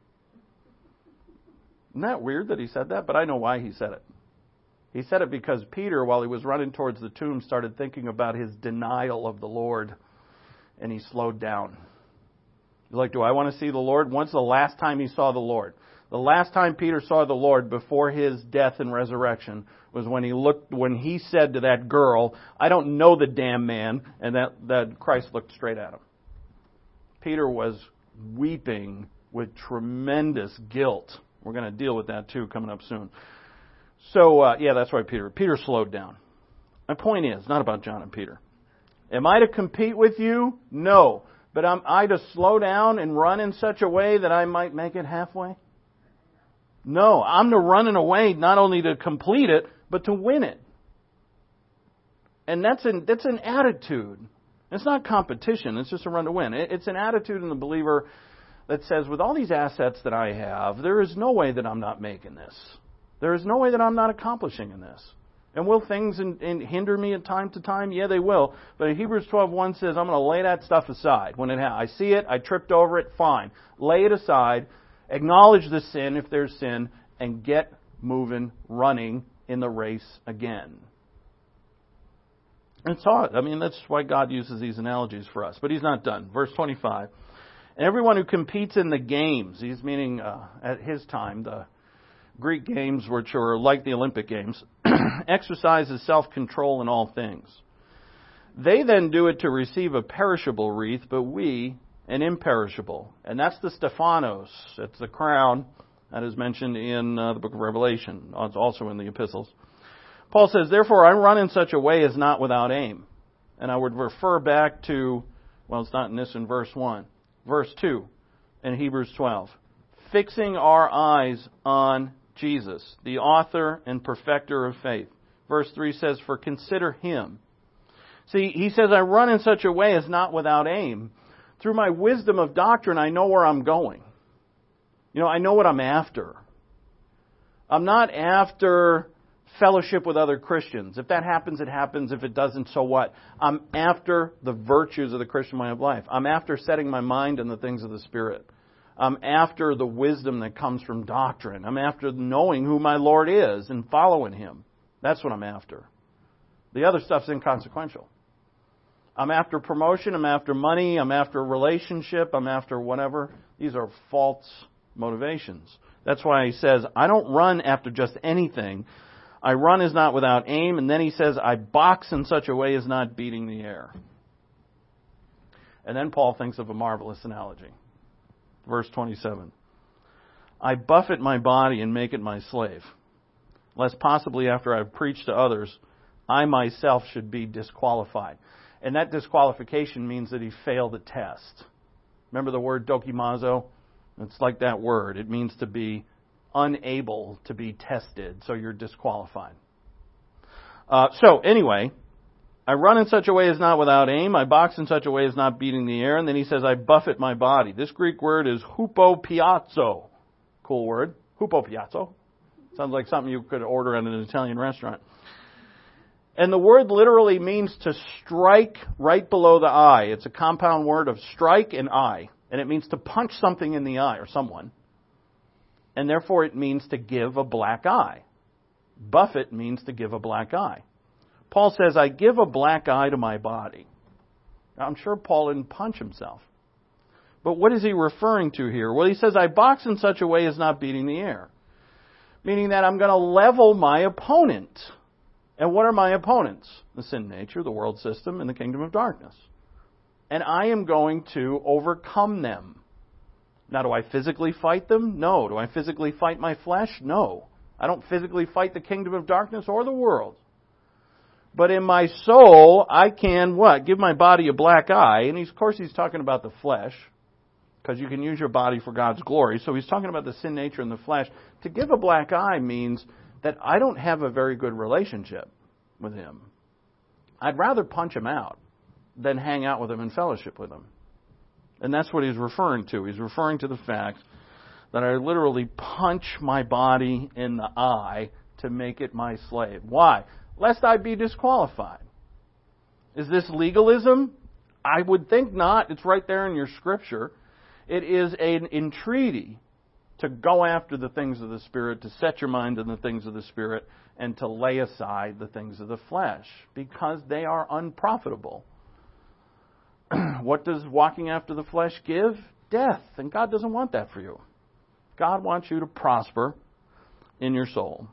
Isn't that weird that he said that? But I know why he said it. He said it because Peter, while he was running towards the tomb, started thinking about his denial of the Lord, and he slowed down. He's like, do I want to see the Lord? When's the last time he saw the Lord? The last time Peter saw the Lord before his death and resurrection was when he said to that girl, I don't know the damn man, and that Christ looked straight at him. Peter was weeping with tremendous guilt. We're going to deal with that too coming up soon. So, that's why Peter slowed down. My point is, not about John and Peter. Am I to compete with you? No. But am I to slow down and run in such a way that I might make it halfway? No. I'm to run in a way not only to complete it, but to win it. And that's an attitude. It's not competition. It's just a run to win. It's an attitude in the believer that says, with all these assets that I have, there is no way that I'm not making this. There is no way that I'm not accomplishing in this. And will things hinder me at time to time? Yeah, they will. But Hebrews 12:1 says, I'm going to lay that stuff aside. When I see it, I tripped over it, fine. Lay it aside, acknowledge the sin if there's sin, and get moving, running in the race again. That's all. That's why God uses these analogies for us. But He's not done. Verse 25. And everyone who competes in the games, he's meaning at his time, the Greek games, which are like the Olympic Games, exercises self-control in all things. They then do it to receive a perishable wreath, but we an imperishable. And that's the Stephanos. It's the crown that is mentioned in the book of Revelation. It's also in the epistles. Paul says, therefore I run in such a way as not without aim. And I would refer back to, it's not in this, in verse 1. Verse 2 in Hebrews 12. Fixing our eyes on Jesus, the author and perfecter of faith. Verse 3 says, for consider Him. See, he says, I run in such a way as not without aim. Through my wisdom of doctrine, I know where I'm going. I know what I'm after. I'm not after fellowship with other Christians. If that happens, it happens. If it doesn't, so what? I'm after the virtues of the Christian way of life. I'm after setting my mind on the things of the Spirit. I'm after the wisdom that comes from doctrine. I'm after knowing who my Lord is and following Him. That's what I'm after. The other stuff's inconsequential. I'm after promotion. I'm after money. I'm after a relationship. I'm after whatever. These are false motivations. That's why he says, I don't run after just anything. I run is not without aim. And then he says, I box in such a way as not beating the air. And then Paul thinks of a marvelous analogy. Verse 27. I buffet my body and make it my slave, lest possibly after I've preached to others, I myself should be disqualified. And that disqualification means that he failed the test. Remember the word dokimazo? It's like that word. It means to be unable to be tested, so you're disqualified. So anyway, I run in such a way as not without aim. I box in such a way as not beating the air. And then he says, I buffet my body. This Greek word is hupopiazzo. Cool word. Hupopiazzo. Sounds like something you could order at an Italian restaurant. And the word literally means to strike right below the eye. It's a compound word of strike and eye. And it means to punch something in the eye or someone. And therefore it means to give a black eye. Buffet means to give a black eye. Paul says, I give a black eye to my body. Now, I'm sure Paul didn't punch himself. But what is he referring to here? Well, he says, I box in such a way as not beating the air. Meaning that I'm going to level my opponent. And what are my opponents? The sin nature, the world system, and the kingdom of darkness. And I am going to overcome them. Now, do I physically fight them? No. Do I physically fight my flesh? No. I don't physically fight the kingdom of darkness or the world. But in my soul, I can what? Give my body a black eye. And of course he's talking about the flesh, because you can use your body for God's glory. So he's talking about the sin nature and the flesh. To give a black eye means that I don't have a very good relationship with Him. I'd rather punch Him out than hang out with Him and fellowship with Him. And that's what he's referring to. He's referring to the fact that I literally punch my body in the eye to make it my slave. Why? Lest I be disqualified. Is this legalism? I would think not. It's right there in your scripture. It is an entreaty to go after the things of the Spirit, to set your mind on the things of the Spirit, and to lay aside the things of the flesh, because they are unprofitable. What does walking after the flesh give? Death. And God doesn't want that for you. God wants you to prosper in your soul.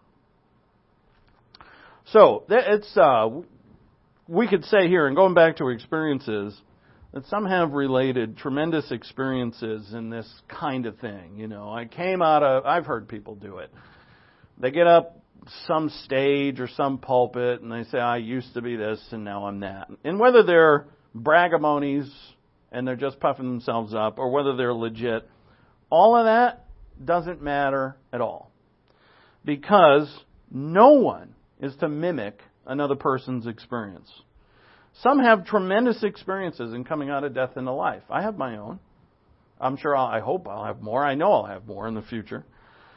So, it's we could say here, and going back to experiences, that some have related tremendous experiences in this kind of thing. You know, I've heard people do it. They get up some stage or some pulpit and they say, I used to be this and now I'm that. And whether they're bragamonies and they're just puffing themselves up, or whether they're legit, all of that doesn't matter at all. Because no one is to mimic another person's experience. Some have tremendous experiences in coming out of death into life. I have my own. I'm sure I hope I'll have more. I know I'll have more in the future.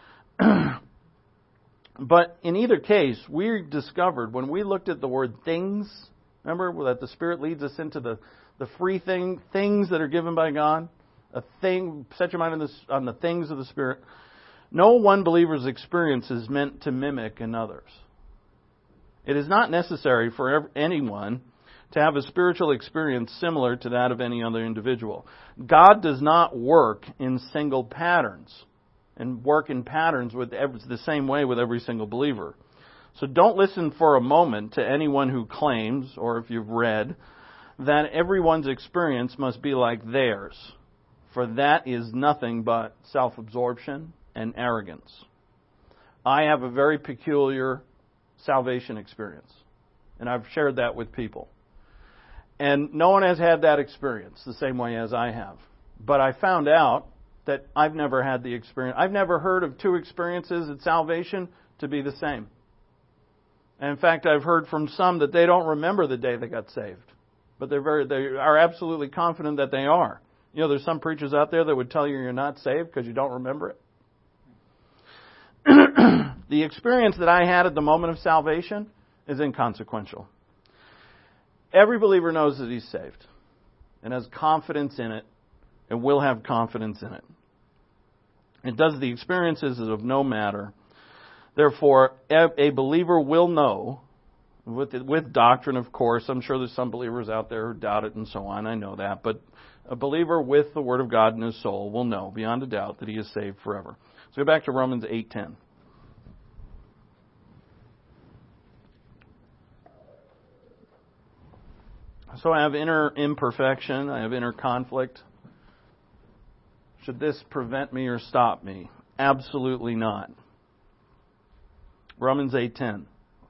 But in either case, we discovered when we looked at the word things, remember that the Spirit leads us into the free things that are given by God. A thing, set your mind on the things of the Spirit. No one believer's experience is meant to mimic another's. It is not necessary for anyone to have a spiritual experience similar to that of any other individual. God does not work in single patterns and work in patterns the same way with every single believer. So don't listen for a moment to anyone who claims, or if you've read, that everyone's experience must be like theirs. For that is nothing but self-absorption and arrogance. I have a very peculiar salvation experience, and I've shared that with people. And no one has had that experience the same way as I have. But I found out that I've never had the experience. I've never heard of two experiences at salvation to be the same. And in fact, I've heard from some that they don't remember the day they got saved. But they are absolutely confident that they are. You know, there's some preachers out there that would tell you you're not saved because you don't remember it. The experience that I had at the moment of salvation is inconsequential. Every believer knows that he's saved and has confidence in it and will have confidence in it. The experiences is of no matter. Therefore, a believer will know, with doctrine, of course. I'm sure there's some believers out there who doubt it and so on. I know that. But a believer with the Word of God in his soul will know, beyond a doubt, that he is saved forever. So go back to Romans 8:10. So I have inner imperfection. I have inner conflict. Should this prevent me or stop me? Absolutely not. Romans 8:10.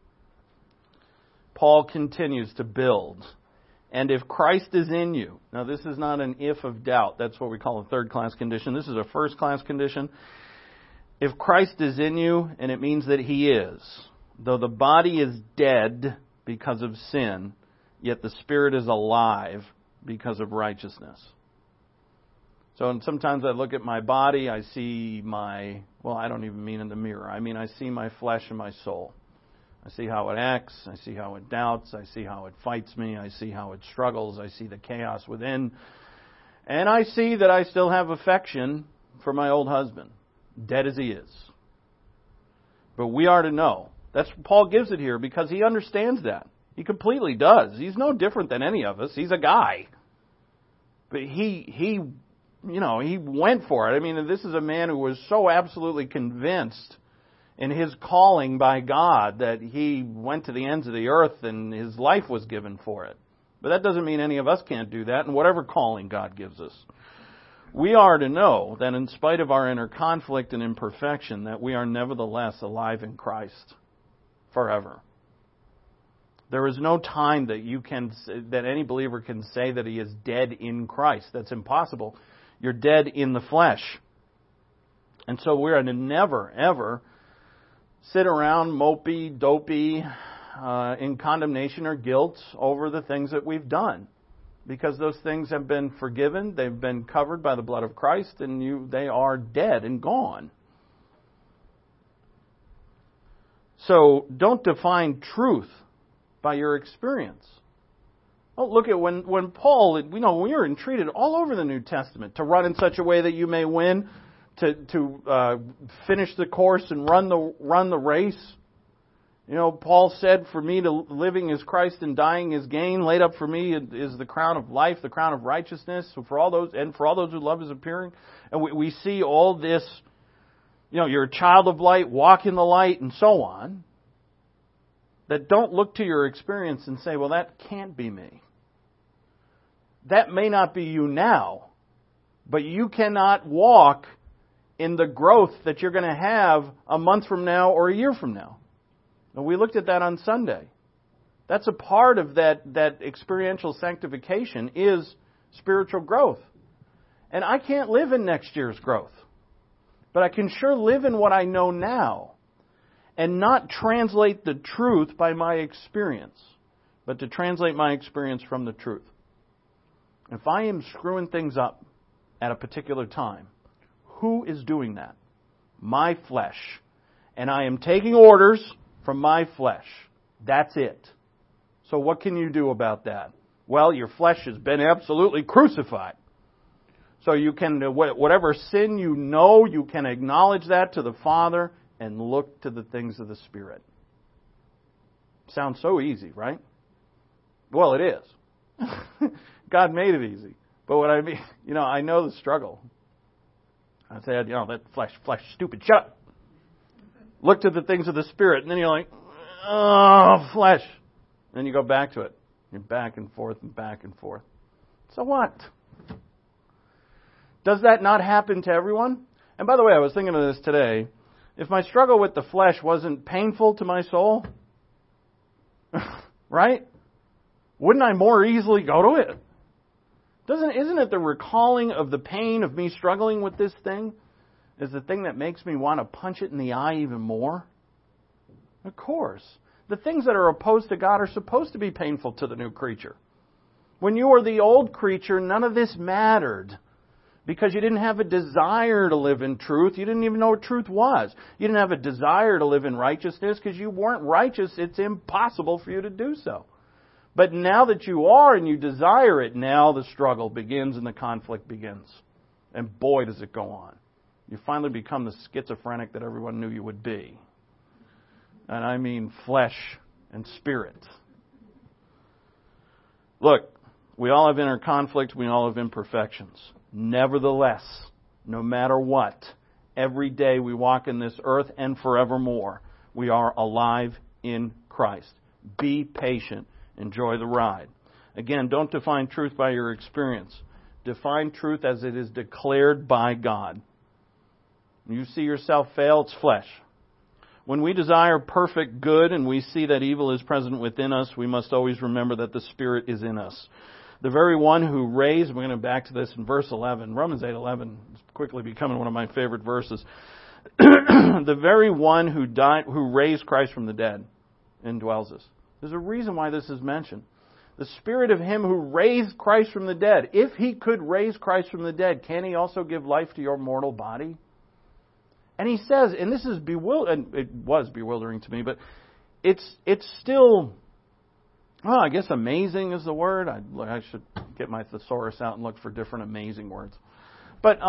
Paul continues to build. And if Christ is in you, now this is not an if of doubt. That's what we call a third-class condition. This is a first-class condition. If Christ is in you, and it means that He is, though the body is dead because of sin, yet the Spirit is alive because of righteousness. So sometimes I look at my body, I see I don't even mean in the mirror. I mean, I see my flesh and my soul. I see how it acts. I see how it doubts. I see how it fights me. I see how it struggles. I see the chaos within. And I see that I still have affection for my old husband, dead as he is. But we are to know. That's Paul gives it here because he understands that. He completely does. He's no different than any of us. He's a guy. But he went for it. I mean, this is a man who was so absolutely convinced in his calling by God that he went to the ends of the earth and his life was given for it. But that doesn't mean any of us can't do that in whatever calling God gives us. We are to know that in spite of our inner conflict and imperfection, that we are nevertheless alive in Christ forever. There is no time that any believer can say that he is dead in Christ. That's impossible. You're dead in the flesh. And so we're to never, ever sit around mopey, dopey, in condemnation or guilt over the things that we've done. Because those things have been forgiven, they've been covered by the blood of Christ, and they are dead and gone. So don't define truth by your experience. Oh, look at when Paul, we were entreated all over the New Testament to run in such a way that you may win, to finish the course and run the race. Paul said, "For me to living is Christ and dying is gain. Laid up for me is the crown of life, the crown of righteousness. So for all those who love His appearing." And we see all this. You're a child of light, walk in the light, and so on. That don't look to your experience and say, "Well, that can't be me." That may not be you now, but you cannot walk in the growth that you're going to have a month from now or a year from now. And we looked at that on Sunday. That's a part of that experiential sanctification is spiritual growth. And I can't live in next year's growth. But I can sure live in what I know now and not translate the truth by my experience, but to translate my experience from the truth. If I am screwing things up at a particular time, who is doing that? My flesh. And I am taking orders from my flesh. That's it. So what can you do about that? Well, your flesh has been absolutely crucified. So you can, whatever sin you know, you can acknowledge that to the Father and look to the things of the Spirit. Sounds so easy, right? Well, it is. God made it easy. But what I mean, I know the struggle. I said, that flesh, stupid, shut up. Look to the things of the Spirit. And then you're like, oh, flesh. And then you go back to it. You're back and forth and back and forth. So what? Does that not happen to everyone? And by the way, I was thinking of this today. If my struggle with the flesh wasn't painful to my soul, right? Wouldn't I more easily go to it? Isn't it the recalling of the pain of me struggling with this thing is the thing that makes me want to punch it in the eye even more? Of course. The things that are opposed to God are supposed to be painful to the new creature. When you were the old creature, none of this mattered. Because you didn't have a desire to live in truth. You didn't even know what truth was. You didn't have a desire to live in righteousness because you weren't righteous. It's impossible for you to do so. But now that you are and you desire it, now the struggle begins and the conflict begins. And boy, does it go on. You finally become the schizophrenic that everyone knew you would be. And I mean flesh and spirit. Look, we all have inner conflict. We all have imperfections. Nevertheless, no matter what, every day we walk in this earth and forevermore, we are alive in Christ. Be patient. Enjoy the ride. Again, don't define truth by your experience. Define truth as it is declared by God. When you see yourself fail, it's flesh. When we desire perfect good and we see that evil is present within us, we must always remember that the Spirit is in us. The very one who raised, we're going to back to this in verse 11, Romans 8:11 is quickly becoming one of my favorite verses. The very one who died, who raised Christ from the dead, indwells us. There's a reason why this is mentioned. The Spirit of Him who raised Christ from the dead. If He could raise Christ from the dead, can He also give life to your mortal body? And He says, and this is bewildering, it was bewildering to me, but it's still, well, I guess amazing is the word. I should get my thesaurus out and look for different amazing words. But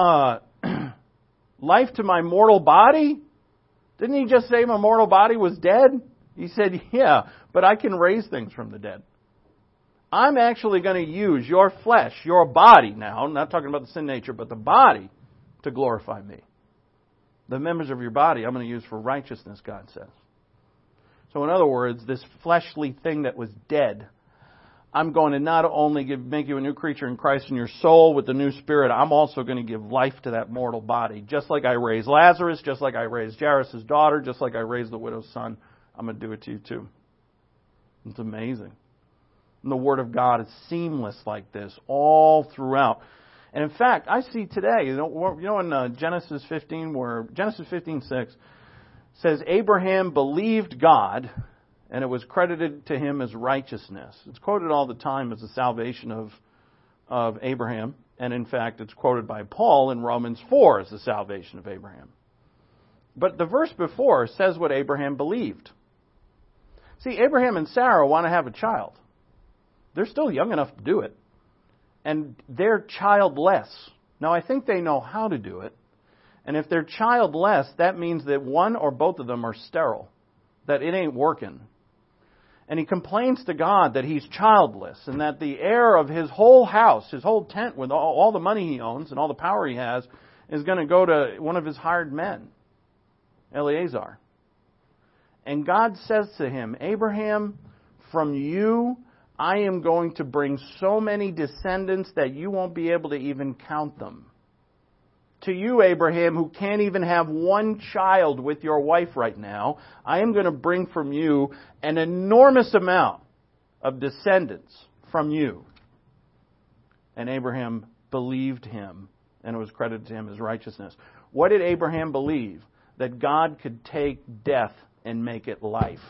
life to my mortal body? Didn't He just say my mortal body was dead? He said, yeah, but I can raise things from the dead. I'm actually going to use your flesh, your body now, I'm not talking about the sin nature, but the body, to glorify me. The members of your body I'm going to use for righteousness, God says. So in other words, this fleshly thing that was dead, I'm going to not only make you a new creature in Christ in your soul with the new spirit, I'm also going to give life to that mortal body. Just like I raised Lazarus, just like I raised Jairus' daughter, just like I raised the widow's son, I'm going to do it to you too. It's amazing. And the Word of God is seamless like this all throughout. And in fact, I see today, you know in Genesis 15, where Genesis 15:6 says Abraham believed God, and it was credited to him as righteousness. It's quoted all the time as the salvation of Abraham, and in fact, it's quoted by Paul in Romans 4 as the salvation of Abraham. But the verse before says what Abraham believed. See, Abraham and Sarah want to have a child. They're still young enough to do it. And they're childless. Now, I think they know how to do it. And if they're childless, that means that one or both of them are sterile. That it ain't working. And he complains to God that he's childless and that the heir of his whole house, his whole tent with all the money he owns and all the power he has, is going to go to one of his hired men, Eleazar. And God says to him, Abraham, from you I am going to bring so many descendants that you won't be able to even count them. To you, Abraham, who can't even have one child with your wife right now, I am going to bring from you an enormous amount of descendants from you. And Abraham believed him, and it was credited to him as righteousness. What did Abraham believe? That God could take death and make it life.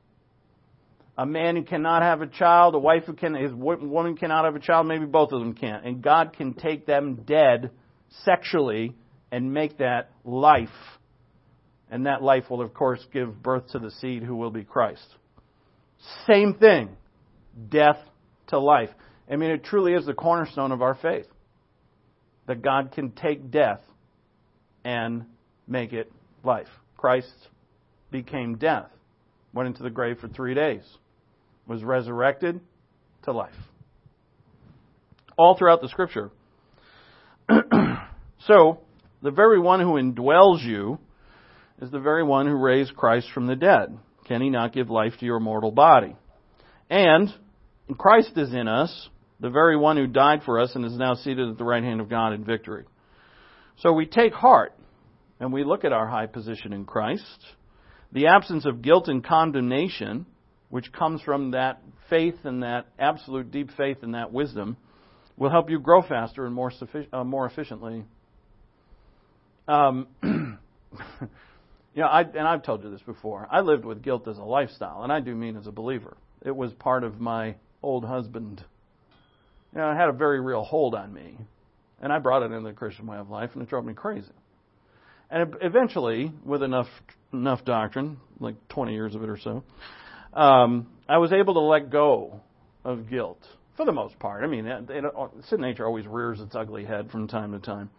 A man who cannot have a child, a wife his woman cannot have a child, maybe both of them can't. And God can take them dead sexually and make that life. And that life will, of course, give birth to the seed who will be Christ. Same thing. Death to life. I mean, it truly is the cornerstone of our faith. That God can take death and make it life. Christ became death. Went into the grave for 3 days. Was resurrected to life. All throughout the Scripture. So, the very one who indwells you is the very one who raised Christ from the dead. Can He not give life to your mortal body? And Christ is in us, the very one who died for us and is now seated at the right hand of God in victory. So we take heart and we look at our high position in Christ. The absence of guilt and condemnation, which comes from that faith and that absolute deep faith and that wisdom, will help you grow faster and more efficiently. I've told you this before. I lived with guilt as a lifestyle, and I do mean as a believer. It was part of my old husband. It had a very real hold on me. And I brought it into the Christian way of life, and it drove me crazy. And eventually, with enough doctrine, like 20 years of it or so, I was able to let go of guilt, for the most part. I mean, sin nature always rears its ugly head from time to time.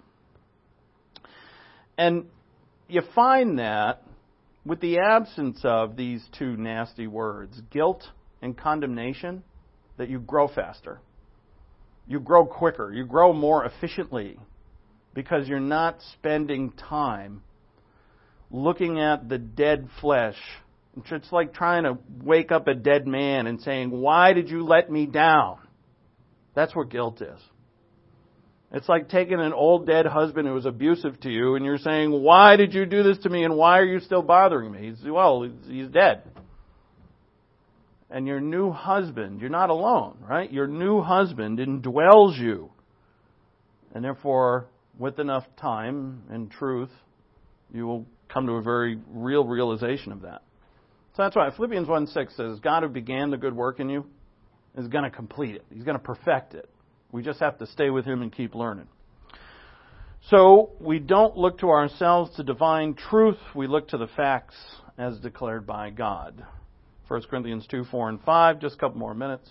And you find that with the absence of these two nasty words, guilt and condemnation, that you grow faster. You grow quicker. You grow more efficiently because you're not spending time looking at the dead flesh. It's like trying to wake up a dead man and saying, "Why did you let me down?" That's what guilt is. It's like taking an old dead husband who was abusive to you and you're saying, "Why did you do this to me and why are you still bothering me?" He's dead. And your new husband, you're not alone, right? Your new husband indwells you. And therefore, with enough time and truth, you will come to a very real realization of that. So that's why Philippians 1:6 says, God who began the good work in you is going to complete it. He's going to perfect it. We just have to stay with Him and keep learning. So we don't look to ourselves to divine truth. We look to the facts as declared by God. 1 Corinthians 2, 4, and 5, just a couple more minutes.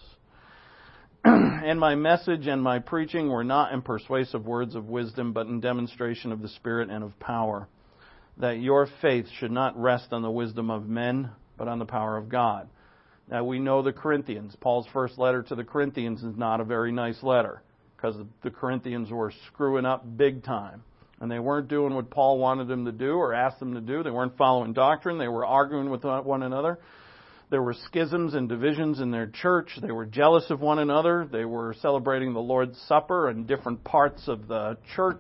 And my message and my preaching were not in persuasive words of wisdom, but in demonstration of the Spirit and of power, that your faith should not rest on the wisdom of men, but on the power of God. Now we know the Corinthians. Paul's first letter to the Corinthians is not a very nice letter, because the Corinthians were screwing up big time. And they weren't doing what Paul wanted them to do or asked them to do. They weren't following doctrine. They were arguing with one another. There were schisms and divisions in their church. They were jealous of one another. They were celebrating the Lord's Supper in different parts of the church.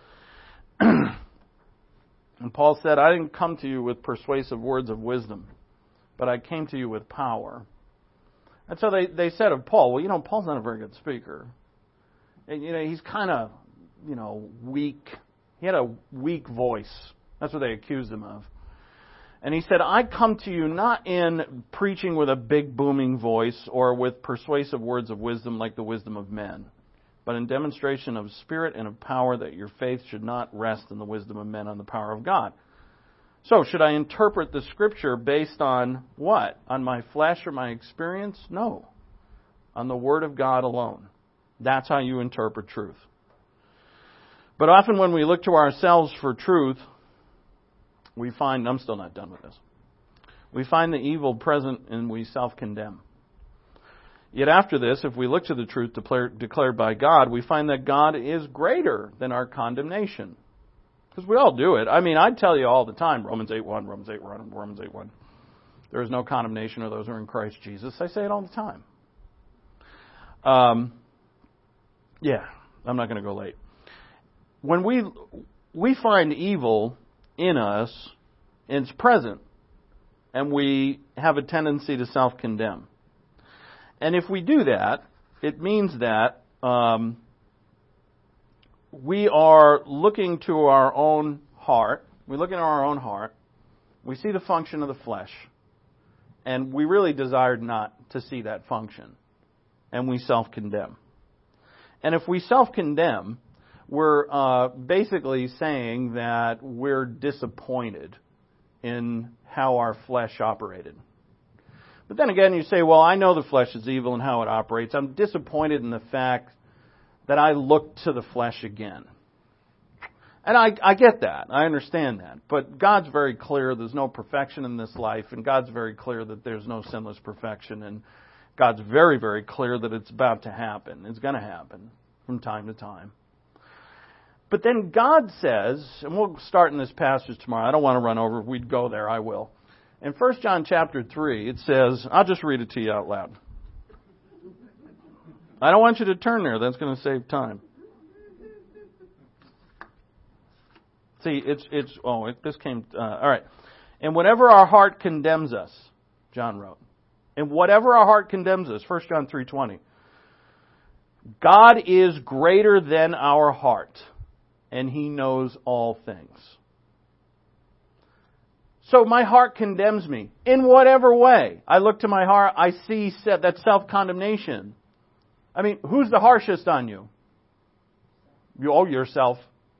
And Paul said, I didn't come to you with persuasive words of wisdom, but I came to you with power. And so they said of Paul, well, Paul's not a very good speaker. And, he's kind of, weak. He had a weak voice. That's what they accused him of. And he said, I come to you not in preaching with a big booming voice or with persuasive words of wisdom like the wisdom of men, but in demonstration of spirit and of power, that your faith should not rest in the wisdom of men, on the power of God. So, should I interpret the Scripture based on what? On my flesh or my experience? No. On the Word of God alone. That's how you interpret truth. But often when we look to ourselves for truth, we find, I'm still not done with this, we find the evil present and we self-condemn. Yet after this, if we look to the truth declared by God, we find that God is greater than our condemnation. Because we all do it. I mean, I tell you all the time, Romans 8:1, Romans 8:1, Romans 8:1. There is no condemnation of those who are in Christ Jesus. I say it all the time. I'm not going to go late. When we find evil in us, it's present, and we have a tendency to self-condemn. And if we do that, it means that we are looking to our own heart. We look into our own heart. We see the function of the flesh, and we really desire not to see that function, and we self-condemn. And if we self-condemn, we're basically saying that we're disappointed in how our flesh operated. But then again, you say, well, I know the flesh is evil and how it operates. I'm disappointed in the fact that I look to the flesh again. And I get that. I understand that. But God's very clear there's no perfection in this life, and God's very clear that there's no sinless perfection, and God's very, very clear that it's about to happen. It's going to happen from time to time. But then God says, and we'll start in this passage tomorrow. I don't want to run over. If we'd go there, I will. In 1 John chapter 3, it says, I'll just read it to you out loud. I don't want you to turn there. That's going to save time. See, all right. And whatever our heart condemns us, John wrote. And whatever our heart condemns us, 1 John 3:20. God is greater than our heart, and He knows all things. So my heart condemns me in whatever way. I look to my heart, I see that self-condemnation. I mean, who's the harshest on you? You owe yourself.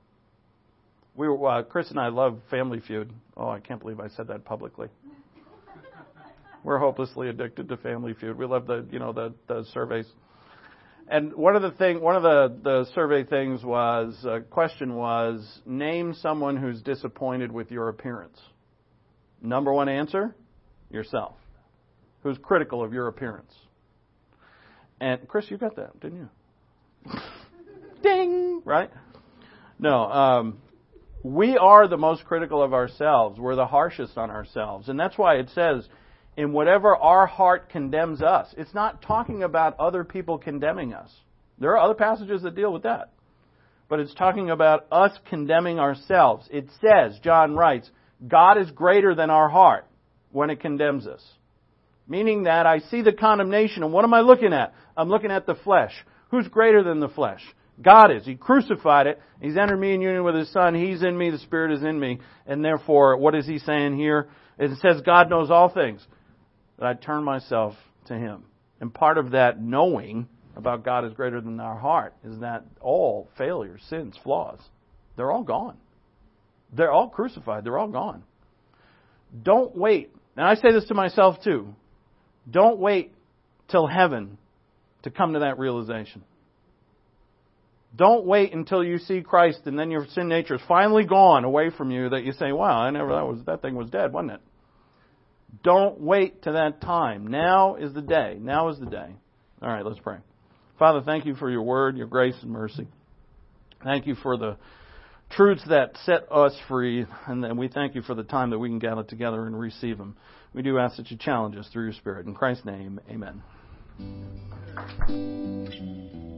Chris and I love Family Feud. Oh, I can't believe I said that publicly. We're hopelessly addicted to Family Feud. We love the surveys. And one of the survey things question was, name someone who's disappointed with your appearance. Number one answer, yourself. Who's critical of your appearance. And Chris, you got that, didn't you? Ding! Right? No, we are the most critical of ourselves. We're the harshest on ourselves. And that's why it says, in whatever our heart condemns us. It's not talking about other people condemning us. There are other passages that deal with that. But it's talking about us condemning ourselves. It says, John writes, God is greater than our heart when it condemns us. Meaning that I see the condemnation, and what am I looking at? I'm looking at the flesh. Who's greater than the flesh? God is. He crucified it. He's entered me in union with His Son. He's in me. The Spirit is in me. And therefore, what is He saying here? It says God knows all things. That I turn myself to Him. And part of that knowing about God is greater than our heart is that all failures, sins, flaws, they're all gone. They're all crucified. They're all gone. Don't wait. And I say this to myself too. Don't wait till heaven to come to that realization. Don't wait until you see Christ and then your sin nature is finally gone away from you that you say, wow, that thing was dead, wasn't it? Don't wait to that time. Now is the day. Now is the day. All right, let's pray. Father, thank you for your word, your grace and mercy. Thank you for the truths that set us free, and then we thank you for the time that we can gather together and receive them. We do ask that you challenge us through your Spirit. In Christ's name, amen.